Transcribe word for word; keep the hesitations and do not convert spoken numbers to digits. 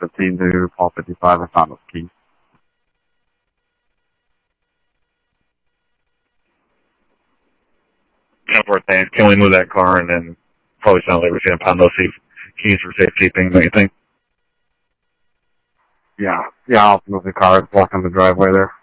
fifteen to Paul fifty-five. I found those keys. Couple more things. Can we move that car and then probably sound like we're going to pound those keys for safekeeping, don't you think? Yeah. Yeah, I'll move the car. It's blocking the driveway there.